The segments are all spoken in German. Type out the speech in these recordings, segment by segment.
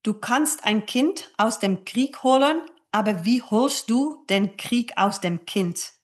Du kannst ein Kind aus dem Krieg holen, aber wie holst du den Krieg aus dem Kind?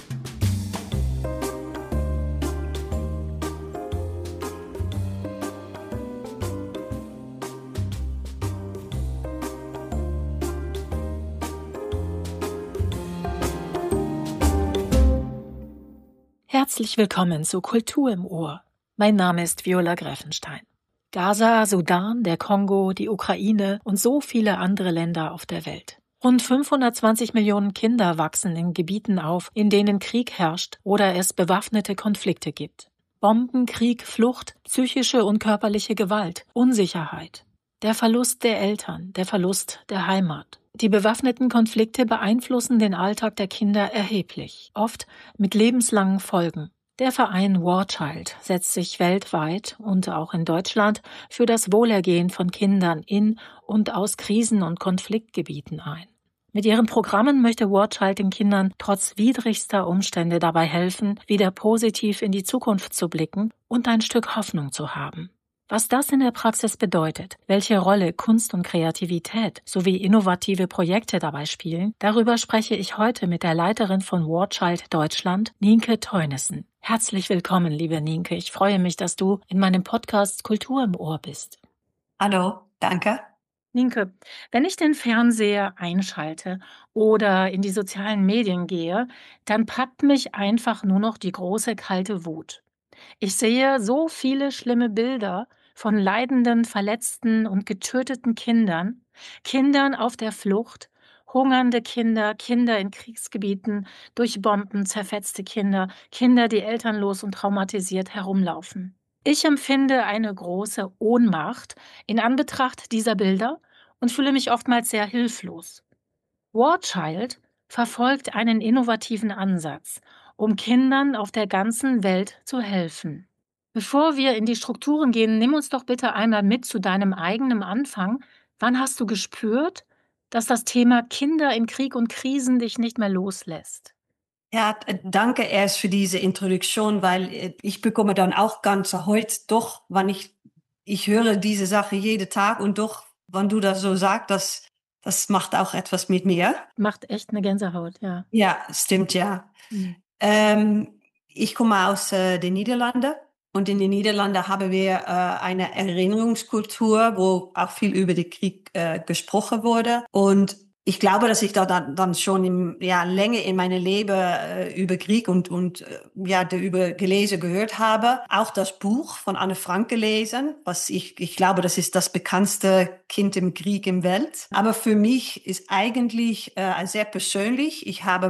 Herzlich willkommen zu Kultur im Ohr. Mein Name ist Viola Gräfenstein. Gaza, Sudan, der Kongo, die Ukraine und so viele andere Länder auf der Welt. Rund 520 Millionen Kinder wachsen in Gebieten auf, in denen Krieg herrscht oder es bewaffnete Konflikte gibt. Bomben, Krieg, Flucht, psychische und körperliche Gewalt, Unsicherheit. Der Verlust der Eltern, der Verlust der Heimat. Die bewaffneten Konflikte beeinflussen den Alltag der Kinder erheblich, oft mit lebenslangen Folgen. Der Verein War Child setzt sich weltweit und auch in Deutschland für das Wohlergehen von Kindern in und aus Krisen- und Konfliktgebieten ein. Mit ihren Programmen möchte War Child den Kindern trotz widrigster Umstände dabei helfen, wieder positiv in die Zukunft zu blicken und ein Stück Hoffnung zu haben. Was das in der Praxis bedeutet, welche Rolle Kunst und Kreativität sowie innovative Projekte dabei spielen, darüber spreche ich heute mit der Leiterin von War Child Deutschland, Nienke Teunissen. Herzlich willkommen, liebe Nienke. Ich freue mich, dass du in meinem Podcast Kultur im Ohr bist. Hallo, danke. Nienke, wenn ich den Fernseher einschalte oder in die sozialen Medien gehe, dann packt mich einfach nur noch die große kalte Wut. Ich sehe so viele schlimme Bilder von leidenden, verletzten und getöteten Kindern, Kindern auf der Flucht, hungernde Kinder, Kinder in Kriegsgebieten, durch Bomben zerfetzte Kinder, Kinder, die elternlos und traumatisiert herumlaufen. Ich empfinde eine große Ohnmacht in Anbetracht dieser Bilder und fühle mich oftmals sehr hilflos. War Child verfolgt einen innovativen Ansatz, um Kindern auf der ganzen Welt zu helfen. Bevor wir in die Strukturen gehen, nimm uns doch bitte einmal mit zu deinem eigenen Anfang. Wann hast du gespürt, dass das Thema Kinder in Krieg und Krisen dich nicht mehr loslässt? Ja, danke erst für diese Introduktion, weil ich bekomme dann auch ganz heute doch, wann ich höre diese Sache jeden Tag und doch, wenn du das so sagst, das macht auch etwas mit mir. Macht echt eine Gänsehaut, ja. Ja, stimmt, ja. Mhm. Ich komme aus den Niederlanden und in den Niederlanden haben wir eine Erinnerungskultur, wo auch viel über den Krieg gesprochen wurde. Und ich glaube, dass ich da dann schon länger in meinem Leben über Krieg und darüber gelesen, gehört habe. Auch das Buch von Anne Frank gelesen, was ich glaube, das ist das bekannteste Kind im Krieg im Welt. Aber für mich ist eigentlich sehr persönlich. Ich habe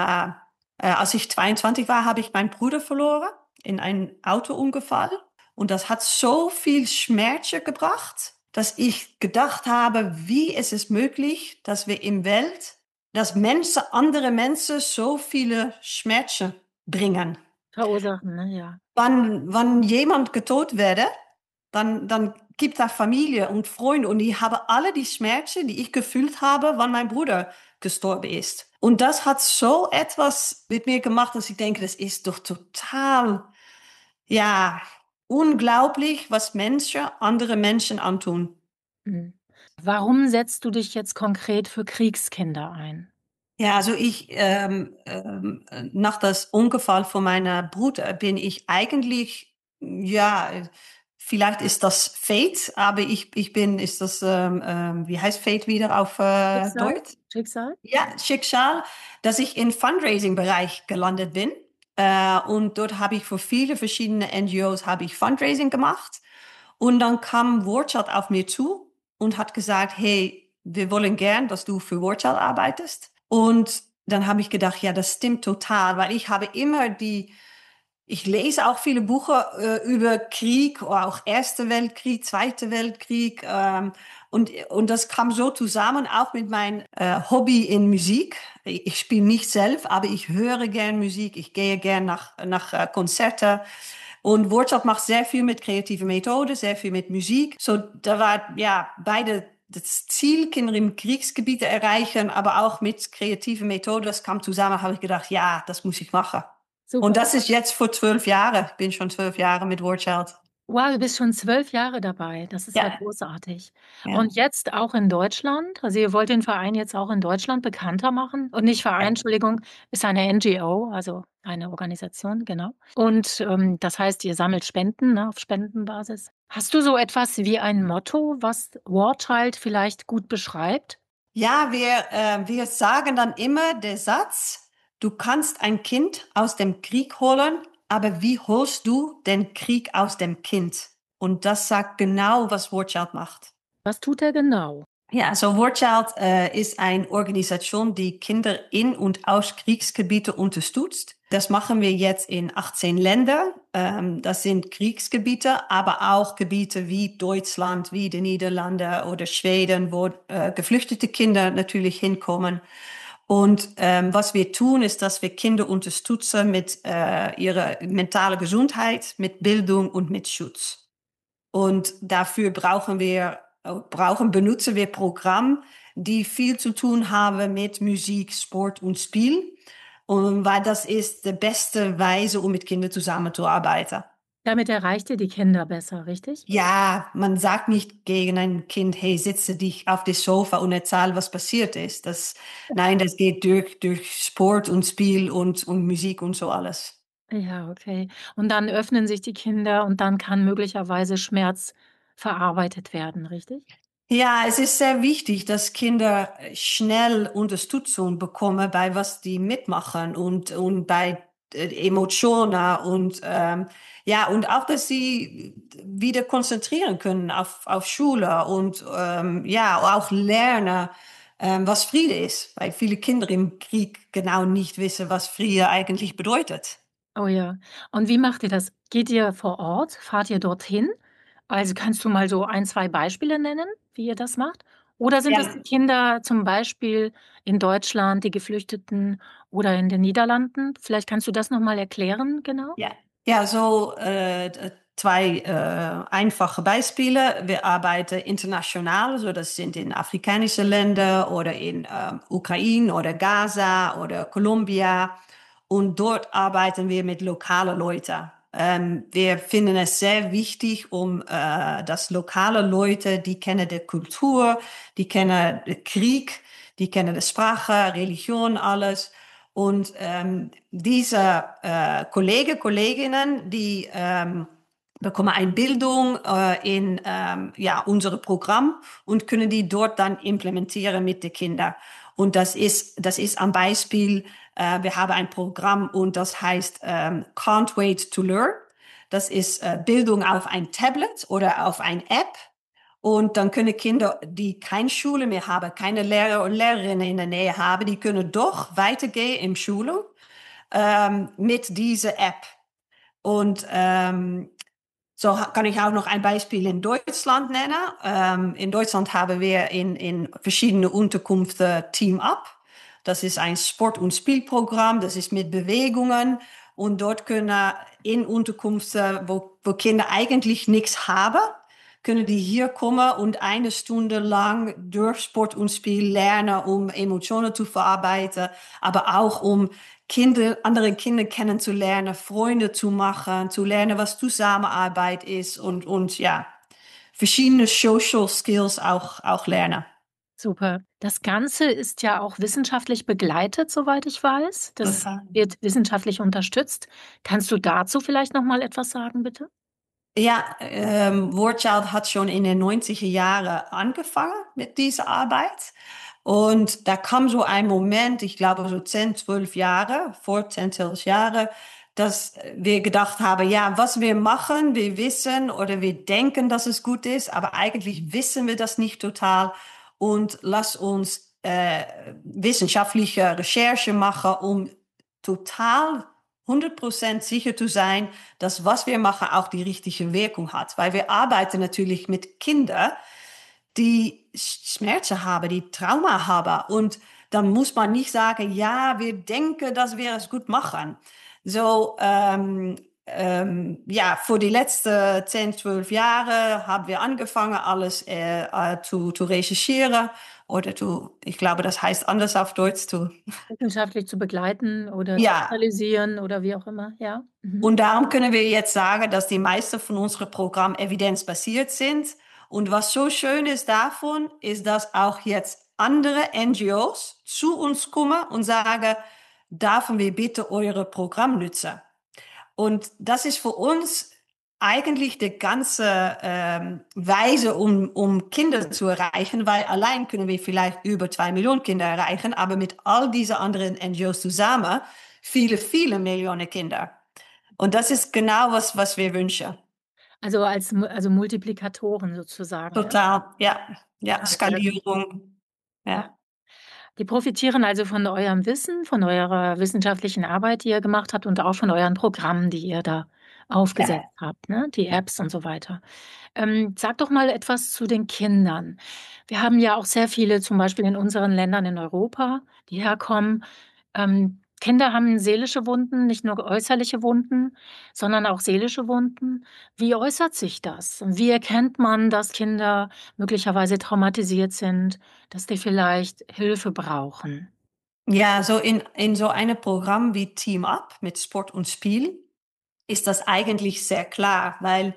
als ich 22 war, habe ich meinen Bruder verloren in einem Autounfall. Und das hat so viel Schmerz gebracht, dass ich gedacht habe, wie ist es möglich, dass wir in Welt, dass Menschen, andere Menschen so viele Schmerzen bringen. Verursachen, ne? Ja. Wenn jemand getötet werde, dann gibt es Familie und Freunde und die haben alle die Schmerzen, die ich gefühlt habe, wann mein Bruder gestorben ist. Und das hat so etwas mit mir gemacht, dass ich denke, das ist doch total, ja, unglaublich, was Menschen andere Menschen antun. Mhm. Warum setzt du dich jetzt konkret für Kriegskinder ein? Ja, also nach das Unfall von meiner Bruder bin ich eigentlich, ja, vielleicht ist das Fate, aber ist das, wie heißt Fate wieder auf Schicksal? Deutsch? Schicksal? Ja, Schicksal, dass ich im Fundraising-Bereich gelandet bin. Und dort habe ich für viele verschiedene NGOs habe ich Fundraising gemacht. Und dann kam Warchild auf mir zu und hat gesagt, hey, wir wollen gern, dass du für Warchild arbeitest. Und dann habe ich gedacht, ja, das stimmt total, weil ich habe immer ich lese auch viele Bücher über Krieg, oder auch Erster Weltkrieg, Zweiter Weltkrieg. Und das kam so zusammen, auch mit meinem Hobby in Musik. Ich spiele nicht selbst, aber ich höre gern Musik. Ich gehe gern nach Konzerten. Und Workshop macht sehr viel mit kreativen Methoden, sehr viel mit Musik. So, da war ja beide das Ziel, Kinder im Kriegsgebiet erreichen, aber auch mit kreativen Methoden. Das kam zusammen, habe ich gedacht, ja, das muss ich machen. Super. Und das ist jetzt vor 12 Jahren. Ich bin schon 12 Jahre mit Warchild. Wow, du bist schon 12 Jahre dabei. Das ist ja Ja, großartig. ja, Und jetzt auch in Deutschland? Also, ihr wollt den Verein jetzt auch in Deutschland bekannter machen? Und nicht Verein, ja. Entschuldigung, ist eine NGO, also eine Organisation, genau. Und, das heißt, ihr sammelt Spenden, ne, auf Spendenbasis. Hast du so etwas wie ein Motto, was War Child vielleicht gut beschreibt? Ja, wir sagen dann immer der Satz, du kannst ein Kind aus dem Krieg holen, aber wie holst du den Krieg aus dem Kind? Und das sagt genau, was War Child macht. Was tut er genau? Ja, so War Child ist eine Organisation, die Kinder in und aus Kriegsgebieten unterstützt. Das machen wir jetzt in 18 Ländern. Das sind Kriegsgebiete, aber auch Gebiete wie Deutschland, wie die Niederlande oder Schweden, wo geflüchtete Kinder natürlich hinkommen. Und was wir tun, ist, dass wir Kinder unterstützen mit ihrer mentalen Gesundheit, mit Bildung und mit Schutz. Und dafür benutzen wir Programme, die viel zu tun haben mit Musik, Sport und Spiel. Und weil das ist die beste Weise, um mit Kindern zusammenzuarbeiten. Damit erreicht ihr die Kinder besser, richtig? Ja, man sagt nicht gegen ein Kind, hey, sitze dich auf das Sofa und erzähl, was passiert ist. Nein, das geht durch Sport und Spiel und Musik und so alles. Ja, okay. Und dann öffnen sich die Kinder und dann kann möglicherweise Schmerz verarbeitet werden, richtig? Ja, es ist sehr wichtig, dass Kinder schnell Unterstützung bekommen bei was die mitmachen und bei Emotionen ja, und auch, dass sie wieder konzentrieren können auf Schule und ja, auch lernen, was Friede ist, weil viele Kinder im Krieg genau nicht wissen, was Friede eigentlich bedeutet. Oh ja. Und wie macht ihr das? Geht ihr vor Ort? Fahrt ihr dorthin? Also, kannst du mal so ein, 2 Beispiele nennen, wie ihr das macht? Oder sind es die Ja. Kinder zum Beispiel in Deutschland, die Geflüchteten oder in den Niederlanden? Vielleicht kannst du das noch mal erklären, genau? Ja, ja, so zwei einfache Beispiele. Wir arbeiten international, so das sind in afrikanische Länder oder in Ukraine oder Gaza oder Colombia. Und dort arbeiten wir mit lokalen Leuten. Wir finden es sehr wichtig, dass lokale Leute, die kennen die Kultur, die kennen den Krieg, die kennen die Sprache, Religion, alles. Und diese Kolleginnen, die bekommen eine Bildung in ja, unser Programm und können die dort dann implementieren mit den Kindern. Und das ist am Beispiel, wir haben ein Programm und das heißt Can't Wait to Learn. Das ist Bildung auf ein Tablet oder auf ein App. Und dann können Kinder, die keine Schule mehr haben, keine Lehrer und Lehrerinnen in der Nähe haben, die können doch weitergehen in Schule mit dieser App. Und so kann ich auch noch ein Beispiel in Deutschland nennen. In Deutschland haben wir in verschiedene Unterkünfte Team Up. Das ist ein Sport- und Spielprogramm, das ist mit Bewegungen. Und dort können in Unterkünfte, wo Kinder eigentlich nichts haben, können die hier kommen und eine Stunde lang durch Sport und Spiel lernen, um Emotionen zu verarbeiten, aber auch um andere Kinder kennenzulernen, Freunde zu machen, zu lernen, was Zusammenarbeit ist und ja, verschiedene Social Skills auch lernen. Super. Das Ganze ist ja auch wissenschaftlich begleitet, soweit ich weiß. Das Total. wird wissenschaftlich unterstützt. Kannst du dazu vielleicht noch mal etwas sagen, bitte? Ja, Wordchild hat schon in den 90er Jahren angefangen mit dieser Arbeit. Und da kam so ein Moment, ich glaube so 10, 12 Jahre, vor 10, 12 Jahre, dass wir gedacht haben, ja, was wir machen, wir wissen oder wir denken, dass es gut ist, aber eigentlich wissen wir das nicht total. Und lass uns wissenschaftliche Recherche machen, um total 100% sicher zu sein, dass was wir machen auch die richtige Wirkung hat. Weil wir arbeiten natürlich mit Kindern, die Schmerzen haben, die Trauma haben. Und dann muss man nicht sagen, ja, wir denken, dass wir es gut machen. So, ja, für die letzten 10, 12 Jahre haben wir angefangen, alles zu recherchieren ich glaube, das heißt anders auf Deutsch, Wissenschaftlich zu begleiten oder zu ja. analysieren oder wie auch immer, ja. Mhm. Und darum können wir jetzt sagen, dass die meisten von unseren Programmen evidenzbasiert sind. Und was so schön ist davon, ist, dass auch jetzt andere NGOs zu uns kommen und sagen, dürfen wir bitte eure Programm nutzen? Und das ist für uns eigentlich die ganze Weise, um Kinder zu erreichen, weil allein können wir vielleicht über 2 Millionen Kinder erreichen, aber mit all diesen anderen NGOs zusammen viele, viele Millionen Kinder. Und das ist genau was wir wünschen. Also also Multiplikatoren sozusagen, ne? Total, ja, ja, Ja, sehr gut. Skalierung, Ja. ja, Die profitieren also von eurem Wissen, von eurer wissenschaftlichen Arbeit, die ihr gemacht habt und auch von euren Programmen, die ihr da aufgesetzt ja, habt, ne? Die Apps und so weiter. Sag doch mal etwas zu den Kindern. Wir haben ja auch sehr viele, zum Beispiel in unseren Ländern in Europa, die herkommen. Kinder haben seelische Wunden, nicht nur äußerliche Wunden, sondern auch seelische Wunden. Wie äußert sich das? Und wie erkennt man, dass Kinder möglicherweise traumatisiert sind, dass die vielleicht Hilfe brauchen? ja, so in so einem Programm wie Team Up mit Sport und Spiel ist das eigentlich sehr klar, weil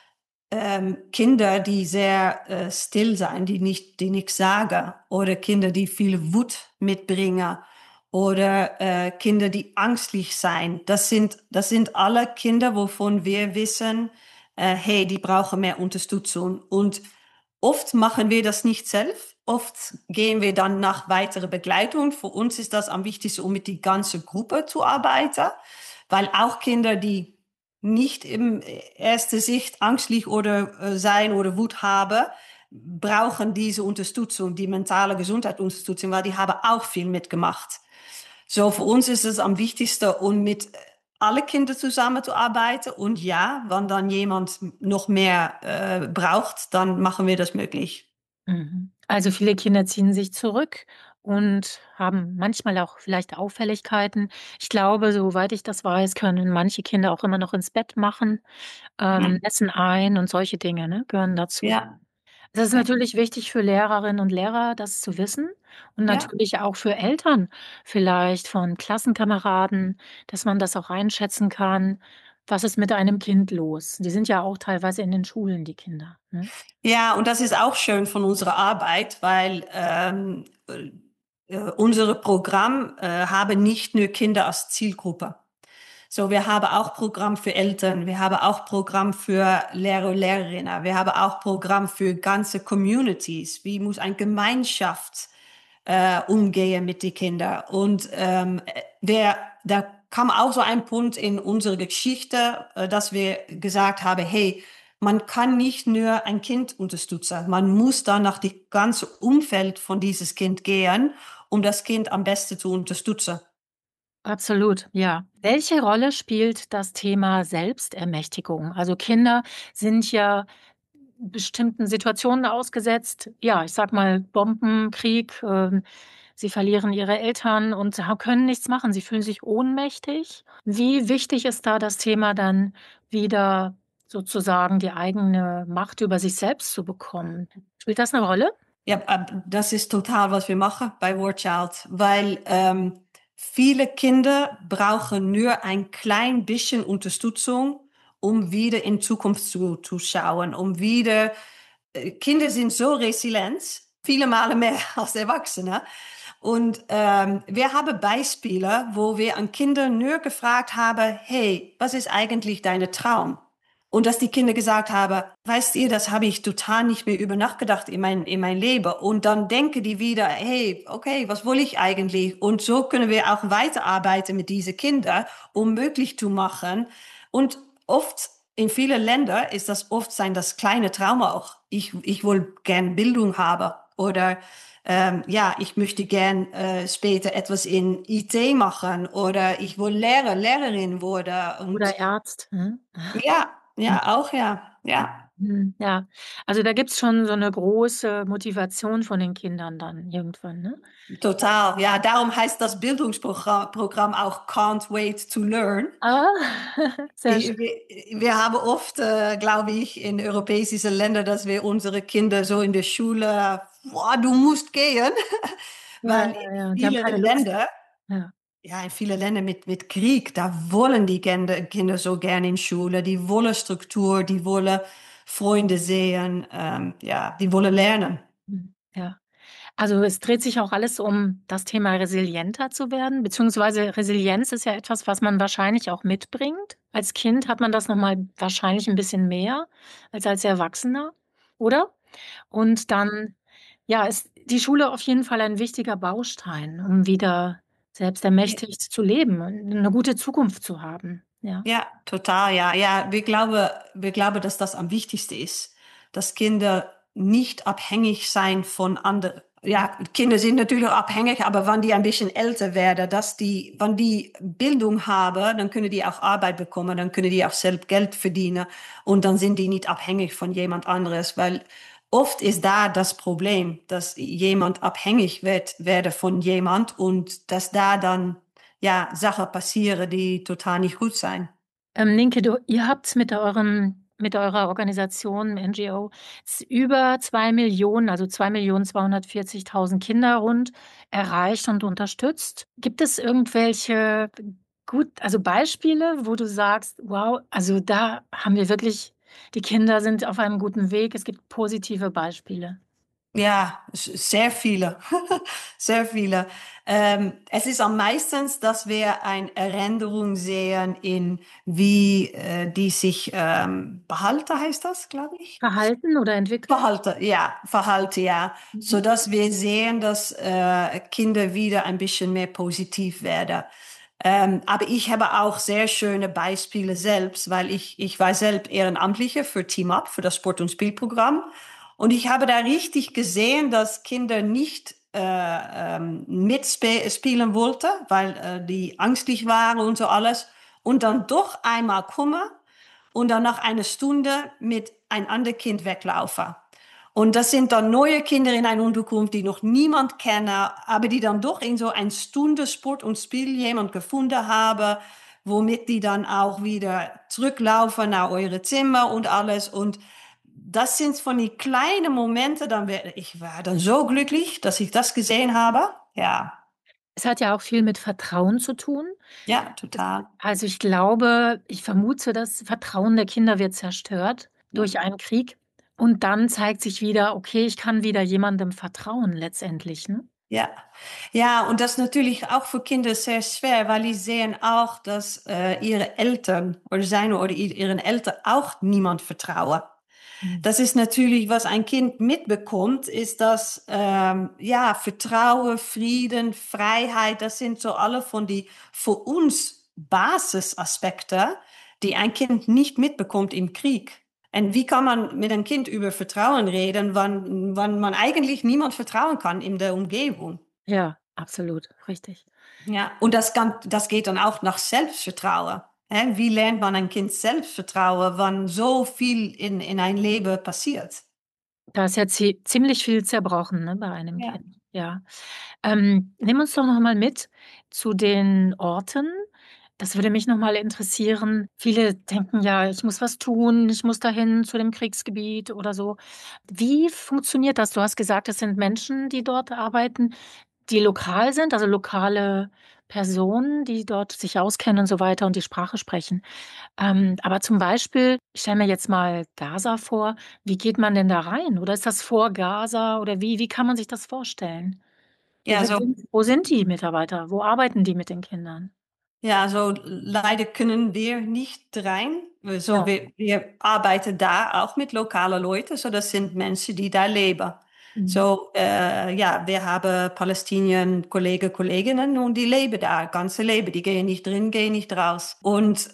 Kinder, die sehr still sein, die nichts sagen, oder Kinder, die viel Wut mitbringen, oder Kinder, die angstlich sein, das sind alle Kinder, wovon wir wissen, hey, die brauchen mehr Unterstützung. Und oft machen wir das nicht selbst. Oft gehen wir dann nach weiterer Begleitung. Für uns ist das am wichtigsten, um mit die ganze Gruppe zu arbeiten, weil auch Kinder, die nicht im ersten Sicht angstlich oder sein oder Wut haben, brauchen diese Unterstützung, die mentale Gesundheitsunterstützung, weil die haben auch viel mitgemacht. So, für uns ist es am wichtigsten, um mit alle Kinder zusammenzuarbeiten. Und ja, wenn dann jemand noch mehr braucht, dann machen wir das möglich. Mhm. Also viele Kinder ziehen sich zurück und haben manchmal auch vielleicht Auffälligkeiten. Ich glaube, soweit ich das weiß, können manche Kinder auch immer noch ins Bett machen, Hm. essen ein und solche Dinge, ne, gehören dazu. Ja, Das ist ja, natürlich wichtig für Lehrerinnen und Lehrer, das zu wissen und ja. natürlich auch für Eltern, vielleicht von Klassenkameraden, dass man das auch einschätzen kann. Was ist mit einem Kind los? Die sind ja auch teilweise in den Schulen, die Kinder, ne? Ja, und das ist auch schön von unserer Arbeit, weil unsere Programm haben nicht nur Kinder als Zielgruppe. So, wir haben auch Programm für Eltern, wir haben auch Programm für Lehrer und Lehrerinnen, wir haben auch Programm für ganze Communities. Wie muss eine Gemeinschaft umgehen mit den Kindern? Und da kam auch so ein Punkt in unserer Geschichte, dass wir gesagt haben, hey, man kann nicht nur ein Kind unterstützen, man muss dann nach dem ganzen Umfeld von dieses Kind gehen, um das Kind am besten zu unterstützen. Absolut, ja. Welche Rolle spielt das Thema Selbstermächtigung? Also Kinder sind ja bestimmten Situationen ausgesetzt. Ja, ich sage mal Bomben, Krieg, sie verlieren ihre Eltern und können nichts machen. Sie fühlen sich ohnmächtig. Wie wichtig ist da das Thema dann wieder sozusagen die eigene Macht über sich selbst zu bekommen? Spielt das eine Rolle? Ja, das ist total, was wir machen bei War Child, weil viele Kinder brauchen nur ein klein bisschen Unterstützung, um wieder in Zukunft zu schauen, Kinder sind so resilient, viele Male mehr als Erwachsene. Und wir haben Beispiele, wo wir an Kinder nur gefragt haben, hey, was ist eigentlich dein Traum? Und dass die Kinder gesagt haben, weißt ihr, das habe ich total nicht mehr über nachgedacht in mein Leben. Und dann denken die wieder, hey, okay, was will ich eigentlich? Und so können wir auch weiterarbeiten mit diesen Kindern, um möglich zu machen. Und oft in vielen Ländern ist das oft das kleine Trauma auch. Ich will gern Bildung haben oder ja, ich möchte gern später etwas in IT machen oder ich will Lehrerin werden. Und Oder Ärzt, ne? ja, ja, auch ja, ja. Ja, also da gibt's schon so eine große Motivation von den Kindern dann irgendwann, ne? Total, ja, darum heißt das Bildungsprogramm Programm auch Can't Wait to Learn. Ah, sehr schön. Wir haben oft, glaube ich, in europäischen Ländern, dass wir unsere Kinder so in der Schule, boah, du musst gehen, Ja, weil ja, ja, die haben keine Lust. Ja. In viele Länder mit Krieg, da wollen die Kinder so gerne in Schule, die wollen Struktur, die wollen Freunde sehen, ja, die wollen lernen. Ja. Also, es dreht sich auch alles um das Thema resilienter zu werden, beziehungsweise Resilienz ist ja etwas, was man wahrscheinlich auch mitbringt. Als Kind hat man das noch mal wahrscheinlich ein bisschen mehr als Erwachsener, oder? Und dann, ja, ist die Schule auf jeden Fall ein wichtiger Baustein, um wieder selbstermächtigt zu leben und 'ne gute Zukunft zu haben, ja. Ja, total, ja. Ja, wir glauben, dass das am wichtigsten ist, dass Kinder nicht abhängig sein von anderen. Ja, Kinder sind natürlich auch abhängig, aber wenn die ein bisschen älter werden, wenn die Bildung haben, dann können die auch Arbeit bekommen, dann können die auch selbst Geld verdienen und dann sind die nicht abhängig von jemand anderes, weil oft ist da das Problem, dass jemand abhängig werde von jemand und dass da dann ja Sachen passieren, die total nicht gut sein. Ninke, ihr habt mit eurer Organisation, NGO, über 2 Millionen, also 2.240.000 Kinder rund erreicht und unterstützt. Gibt es irgendwelche also Beispiele, wo du sagst: „Wow, also da haben wir wirklich die Kinder sind auf einem guten Weg." Es gibt positive Beispiele. Ja, sehr viele, sehr viele. Es ist am meisten, dass wir eine Änderung sehen in wie die sich behalten, heißt das, glaube ich. Verhalten oder entwickeln? Verhalten, ja. Mhm. So dass wir sehen, dass Kinder wieder ein bisschen mehr positiv werden. Aber ich habe auch sehr schöne Beispiele selbst, weil ich war selbst Ehrenamtliche für Team Up, für das Sport- und Spielprogramm. Und ich habe da richtig gesehen, dass Kinder nicht mitspielen wollten, weil die angstlich waren und so alles. Und dann doch einmal kommen und dann nach einer Stunde mit ein anderes Kind weglaufen. Und das sind dann neue Kinder in einer Unterkunft, die noch niemand kennen, aber die dann doch in so eine Stunde Sport und Spiel jemand gefunden haben, womit die dann auch wieder zurücklaufen nach eure Zimmer und alles. Und das sind von die kleinen Momente, ich war dann so glücklich, dass ich das gesehen habe. Ja, Es hat ja auch viel mit Vertrauen zu tun. ja, total. Also, ich vermute, das Vertrauen der Kinder wird zerstört Ja. durch einen Krieg und dann zeigt sich wieder: „Okay, ich kann wieder jemandem vertrauen", letztendlich, ne? Ja, ja, und das ist natürlich auch für Kinder sehr schwer, weil die sehen auch, dass ihre Eltern oder seine oder ihren Eltern auch niemand vertrauen. Mhm. Das ist natürlich, was ein Kind mitbekommt, ist das ja Vertrauen, Frieden, Freiheit. Das sind so alle von die für uns Basisaspekte, die ein Kind nicht mitbekommt im Krieg. Und wie kann man mit einem Kind über Vertrauen reden, wann man eigentlich niemand vertrauen kann in der Umgebung? Ja, absolut, richtig. Ja, und das geht dann auch nach Selbstvertrauen. Hä? Wie lernt man ein Kind Selbstvertrauen, wann so viel in ein Leben passiert? Da ist ja ziemlich viel zerbrochen, ne, bei einem Ja. Kind, ja. Nimm uns doch noch mal mit zu den Orten. Das würde mich noch mal interessieren. Viele denken ja: „Ich muss was tun, ich muss dahin zu dem Kriegsgebiet" oder so. Wie funktioniert das? Du hast gesagt, es sind Menschen, die dort arbeiten, die lokal sind, also lokale Personen, die dort sich auskennen und so weiter und die Sprache sprechen. Aber zum Beispiel, ich stelle mir jetzt mal Gaza vor, wie geht man denn da rein? Oder ist das vor Gaza oder wie kann man sich das vorstellen? Ja, so Wo sind die Mitarbeiter? Wo arbeiten die mit den Kindern? Ja, so leider können wir nicht rein. Ja. So, wir arbeiten da auch mit lokalen Leuten, so das sind Menschen, die da leben. Mhm. So, ja, wir haben Palästinien Kollegen, Kolleginnen und die leben da, ganze Leben. Die gehen nicht drin, gehen nicht raus. Und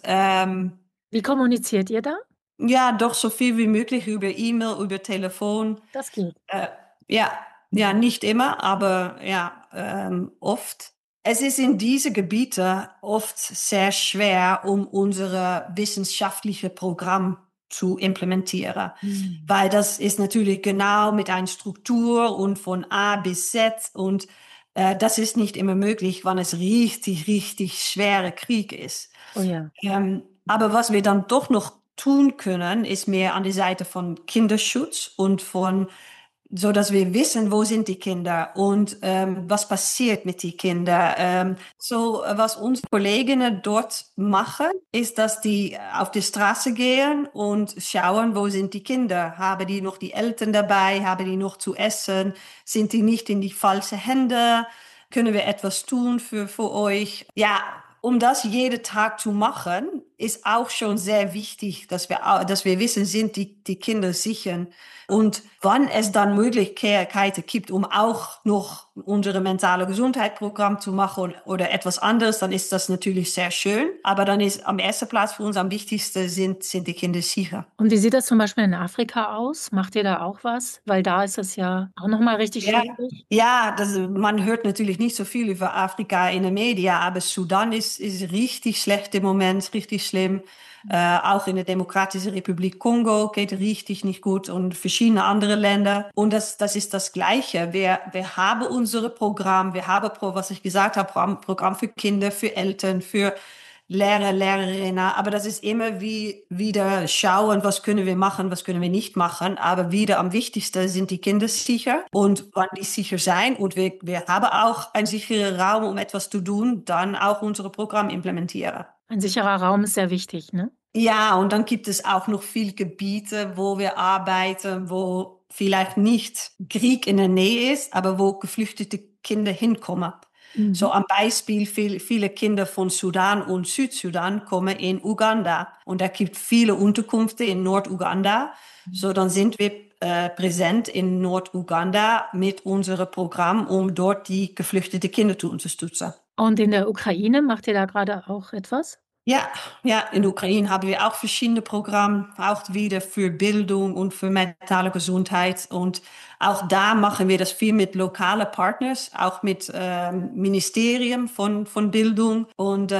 Wie kommuniziert ihr da? ja, doch so viel wie möglich über E-Mail, über Telefon. Das geht. Äh, ja, ja, Mhm. nicht immer, aber ja, oft. Es ist in diese Gebiete oft sehr schwer, um unsere wissenschaftliche Programm zu implementieren. Mhm. Weil das ist natürlich genau mit einer Struktur und von A bis Z und das ist nicht immer möglich, wenn es richtig, richtig schwerer Krieg ist. Oh ja. Aber was wir dann doch noch tun können, ist mehr an die Seite von Kinderschutz und von so dass wir wissen, wo sind die Kinder und was passiert mit den Kindern. Was unsere Kolleginnen dort machen, ist, dass die auf die Straße gehen und schauen, wo sind die Kinder? Haben die noch die Eltern dabei? Haben die noch zu essen? Sind die nicht in die falschen Hände? Können wir etwas tun für euch? Ja, um das jeden Tag zu machen, ist auch schon sehr wichtig, dass wir wissen, sind die Kinder sicher. Und wann es dann Möglichkeiten gibt, um auch noch unsere mentale Gesundheitsprogramm zu machen oder etwas anderes, dann ist das natürlich sehr schön. Aber dann ist am ersten Platz für uns am wichtigsten sind die Kinder sicher. Und wie sieht das zum Beispiel in Afrika aus? Macht ihr da auch was? Weil da ist es ja auch nochmal richtig Ja, schwierig. ja, man hört natürlich nicht so viel über Afrika in den Medien, aber Sudan ist richtig schlecht im Moment, richtig schlimm. Auch in der Demokratischen Republik Kongo geht richtig nicht gut und verschiedene andere Länder. Und das ist das Gleiche. Wir haben unsere Programm, wir haben, was ich gesagt habe, Programm für Kinder, für Eltern, für Lehrer, Lehrerinnen, aber das ist immer wie wieder schauen, was können wir machen, was können wir nicht machen. Aber wieder am wichtigsten sind die Kinder sicher und wann die sicher sein und wir haben auch einen sicheren Raum, um etwas zu tun, dann auch unsere Programm implementieren. Ein sicherer Raum ist sehr wichtig, ne? Ja, und dann gibt es auch noch viele Gebiete, wo wir arbeiten, wo vielleicht nicht Krieg in der Nähe ist, aber wo geflüchtete Kinder hinkommen. So Mhm. am Beispiel, viele Kinder von Sudan und Südsudan kommen in Uganda. Und da gibt viele Unterkünfte in Norduganda. So dann sind wir präsent in Norduganda mit unserem Programm, um dort die geflüchtete Kinder zu unterstützen. Und in der Ukraine macht ihr da gerade auch etwas? Ja, ja, in der Ukraine haben wir auch verschiedene Programme, auch wieder für Bildung und für mentale Gesundheit. Und auch da machen wir das viel mit lokalen Partners, auch mit Ministerien von Bildung. Und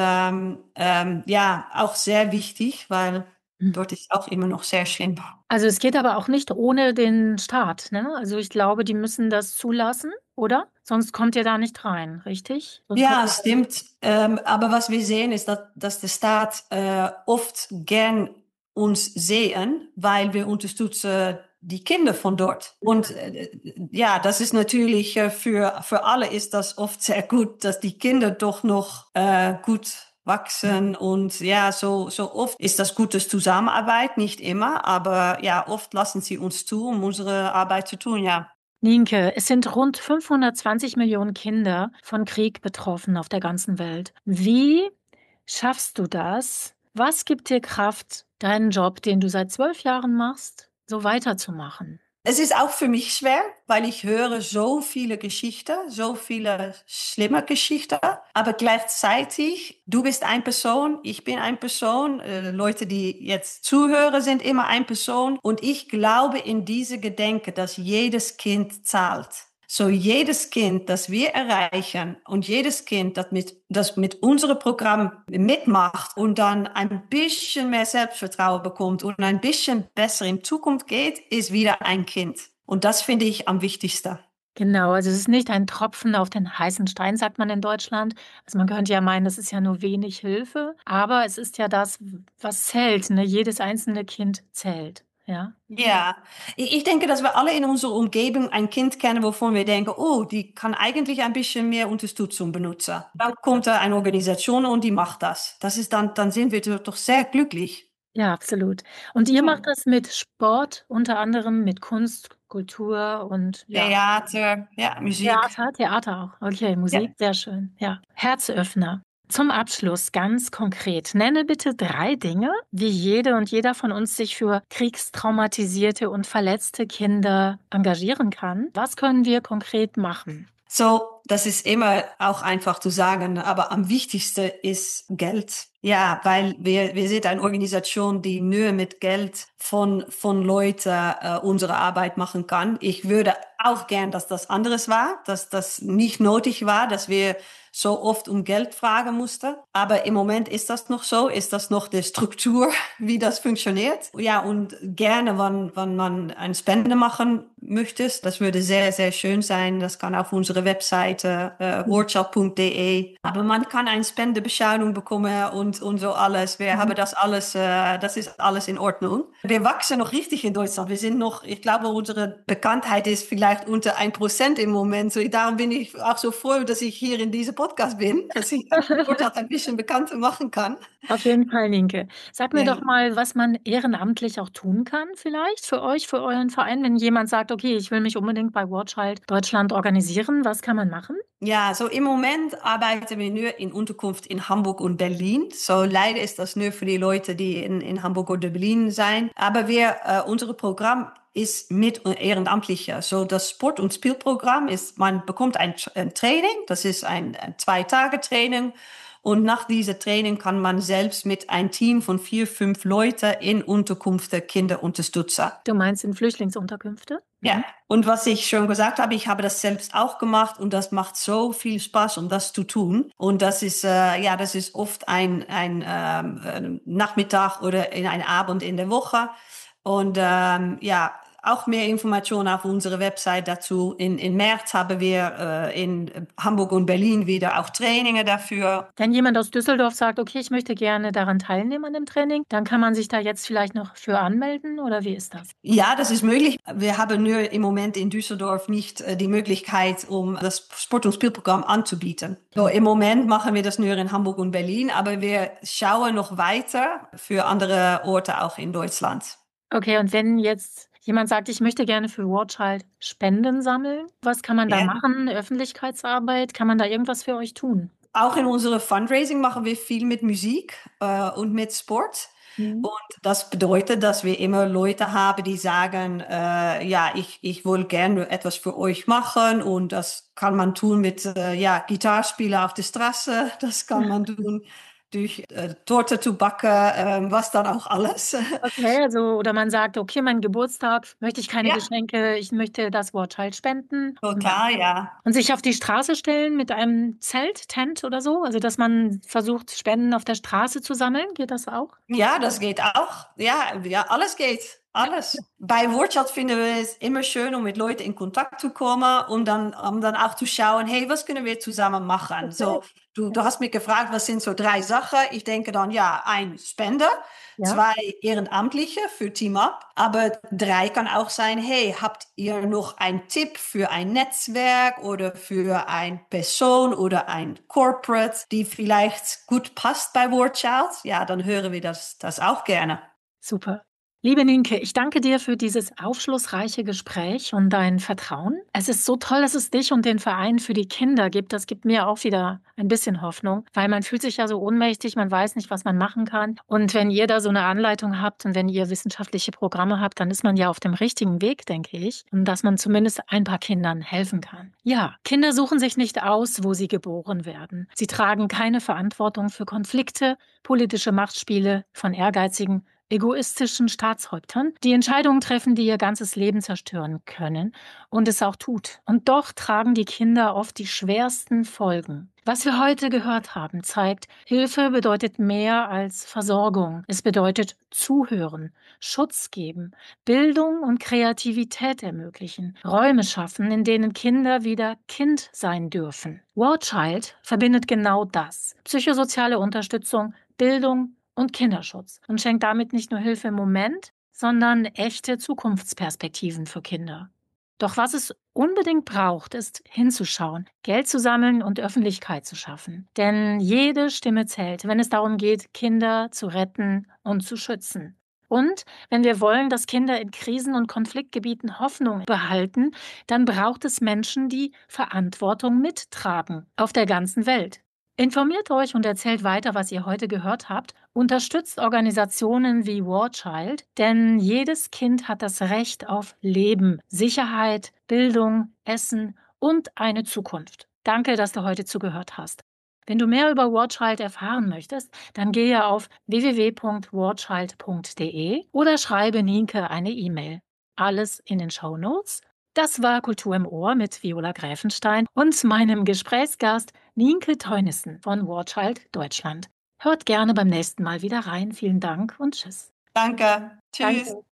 ja, auch sehr wichtig, weil Mhm. dort ist auch immer noch sehr schlimm. Also es geht aber auch nicht ohne den Staat, ne? Also ich glaube, die müssen das zulassen, oder? Sonst kommt ihr da nicht rein, richtig? Sonst habt Ja, ihr stimmt. Aber was wir sehen, ist, dass der Staat oft gern uns sehen, weil wir unterstützen die Kinder von dort. Und ja, das ist natürlich für alle ist das oft sehr gut, dass die Kinder doch noch gut wachsen. Und ja, so oft ist das gutes Zusammenarbeit, nicht immer, aber ja, oft lassen sie uns zu, um unsere Arbeit zu tun, ja. Nienke, es sind rund 520 Millionen Kinder von Krieg betroffen auf der ganzen Welt. Wie schaffst du das? Was gibt dir Kraft, deinen Job, den du seit 12 Jahren machst, so weiterzumachen? Es ist auch für mich schwer, weil ich höre so viele Geschichten, so viele schlimme Geschichten. Aber gleichzeitig, du bist eine Person, ich bin eine Person. Leute, die jetzt zuhören, sind immer eine Person. Und ich glaube in diese Gedenke, dass jedes Kind zahlt. So jedes Kind, das wir erreichen und jedes Kind, das mit unserem Programm mitmacht und dann ein bisschen mehr Selbstvertrauen bekommt und ein bisschen besser in Zukunft geht, ist wieder ein Kind. Und das finde ich am wichtigsten. Genau, also es ist nicht ein Tropfen auf den heißen Stein, sagt man in Deutschland. Also man könnte ja meinen, das ist ja nur wenig Hilfe, aber es ist ja das, was zählt, ne? Jedes einzelne Kind zählt, ja. Ja, ich denke, dass wir alle in unserer Umgebung ein Kind kennen, wovon wir denken, oh, die kann eigentlich ein bisschen mehr Unterstützung benutzen. Dann kommt da eine Organisation und die macht das. Dann sind wir doch sehr glücklich. Ja, absolut. Und ihr macht Ja. das mit Sport, unter anderem mit Kunst, Kultur und ja, Theater, ja, Musik. Theater auch. Okay, Ja. Musik, sehr schön. Ja. Herzöffner. Zum Abschluss ganz konkret. Nenne bitte 3 Dinge, wie jede und jeder von uns sich für kriegstraumatisierte und verletzte Kinder engagieren kann. Was können wir konkret machen? So, das ist immer auch einfach zu sagen, aber am wichtigsten ist Geld. Ja, weil wir sind eine Organisation, die nur mit Geld von Leuten unsere Arbeit machen kann. Ich würde auch gern, dass das anderes war, dass das nicht nötig war, dass wir so oft um Geld fragen mussten. Aber im Moment ist das noch so, ist das noch die Struktur, wie das funktioniert. Ja, und gerne, wenn man eine Spende machen möchtest, das würde sehr, sehr schön sein. Das kann auf unsere Webseite workshop.de. Aber man kann eine Spendebescheinigung bekommen und so alles. Wir haben das alles, das ist alles in Ordnung. Wir wachsen noch richtig in Deutschland. Wir sind noch, ich glaube, unsere Bekanntheit ist vielleicht unter 1% im Moment. So, darum bin ich auch so froh, dass ich hier in diesem Podcast bin, dass ich das ein bisschen bekannter machen kann. Auf jeden Fall, Nienke. Sag mir Ja. doch mal, was man ehrenamtlich auch tun kann, vielleicht für euch, für euren Verein, wenn jemand sagt, okay, ich will mich unbedingt bei War Child Deutschland organisieren. Was kann man machen? Ja, so im Moment arbeiten wir nur in Unterkunft in Hamburg und Berlin. So leider ist das nur für die Leute, die in Hamburg oder Berlin sein. Aber unser Programm ist mit Ehrenamtlicher. So das Sport- und Spielprogramm ist, man bekommt ein Training. Das ist ein 2 Tage Training. Und nach diesem Training kann man selbst mit einem Team von 4, 5 Leuten in Unterkünfte Kinder unterstützen. Du meinst in Flüchtlingsunterkünfte? Ja, und was ich schon gesagt habe, ich habe das selbst auch gemacht und das macht so viel Spaß, um das zu tun. Und das ist, ja, das ist oft ein Nachmittag oder in ein Abend in der Woche. Und ja, auch mehr Informationen auf unserer Website dazu. In März haben wir in Hamburg und Berlin wieder auch Trainingen dafür. Wenn jemand aus Düsseldorf sagt, okay, ich möchte gerne daran teilnehmen an dem Training, dann kann man sich da jetzt vielleicht noch für anmelden oder wie ist das? Ja, das ist möglich. Wir haben nur im Moment in Düsseldorf nicht die Möglichkeit, um das Sport- und Spielprogramm anzubieten. So, im Moment machen wir das nur in Hamburg und Berlin, aber wir schauen noch weiter für andere Orte auch in Deutschland. Okay, und wenn jetzt jemand sagt, ich möchte gerne für War Child Spenden sammeln, was kann man da Ja. machen? Öffentlichkeitsarbeit? Kann man da irgendwas für euch tun? Auch in unserem Fundraising machen wir viel mit Musik und mit Sport. Mhm. Und das bedeutet, dass wir immer Leute haben, die sagen, ja, ich will gerne etwas für euch machen. Und das kann man tun mit ja, Gitarrespielen auf der Straße. Das kann man tun durch Torte zu backen, was dann auch alles. Okay, also oder man sagt: „Okay, meinen Geburtstag möchte ich keine Ja, Geschenke, ich möchte das War Child spenden.“ Ja. total, ja. Und sich auf die Straße stellen mit einem Tent oder so? Also, dass man versucht, Spenden auf der Straße zu sammeln, geht das auch? Ja, das geht auch. Ja, ja, alles geht. Alles. Bei Workshop finden wir es immer schön, um mit Leuten in Kontakt zu kommen und um dann auch zu schauen, hey, was können wir zusammen machen? So, du hast mich gefragt, was sind so 3 Sachen? Ich denke dann, ja, ein Spender, Ja. 2 Ehrenamtliche für Team Up, aber 3 kann auch sein, hey, habt ihr noch einen Tipp für ein Netzwerk oder für eine Person oder ein Corporate, die vielleicht gut passt bei Workchild? Ja, dann hören wir das auch gerne. Super. Liebe Nienke, ich danke dir für dieses aufschlussreiche Gespräch und dein Vertrauen. Es ist so toll, dass es dich und den Verein für die Kinder gibt. Das gibt mir auch wieder ein bisschen Hoffnung, weil man fühlt sich ja so ohnmächtig, man weiß nicht, was man machen kann. Und wenn ihr da so eine Anleitung habt und wenn ihr wissenschaftliche Programme habt, dann ist man ja auf dem richtigen Weg, denke ich, und dass man zumindest ein paar Kindern helfen kann. Ja, Kinder suchen sich nicht aus, wo sie geboren werden. Sie tragen keine Verantwortung für Konflikte, politische Machtspiele von ehrgeizigen egoistischen Staatshäuptern, die Entscheidungen treffen, die ihr ganzes Leben zerstören können und es auch tut. Und doch tragen die Kinder oft die schwersten Folgen. Was wir heute gehört haben, zeigt, Hilfe bedeutet mehr als Versorgung. Es bedeutet zuhören, Schutz geben, Bildung und Kreativität ermöglichen, Räume schaffen, in denen Kinder wieder Kind sein dürfen. War Child verbindet genau das. Psychosoziale Unterstützung, Bildung und Kinderschutz und schenkt damit nicht nur Hilfe im Moment, sondern echte Zukunftsperspektiven für Kinder. Doch was es unbedingt braucht, ist hinzuschauen, Geld zu sammeln und Öffentlichkeit zu schaffen. Denn jede Stimme zählt, wenn es darum geht, Kinder zu retten und zu schützen. Und wenn wir wollen, dass Kinder in Krisen- und Konfliktgebieten Hoffnung behalten, dann braucht es Menschen, die Verantwortung mittragen auf der ganzen Welt. Informiert euch und erzählt weiter, was ihr heute gehört habt. Unterstützt Organisationen wie War Child, denn jedes Kind hat das Recht auf Leben, Sicherheit, Bildung, Essen und eine Zukunft. Danke, dass du heute zugehört hast. Wenn du mehr über War erfahren möchtest, dann gehe auf www.warchild.de oder schreibe Nienke eine E-Mail. Alles in den Shownotes. Das war Kultur im Ohr mit Viola Gräfenstein und meinem Gesprächsgast Nienke Teunissen von War Deutschland. Hört gerne beim nächsten Mal wieder rein. Vielen Dank und tschüss. Danke. Tschüss. Danke.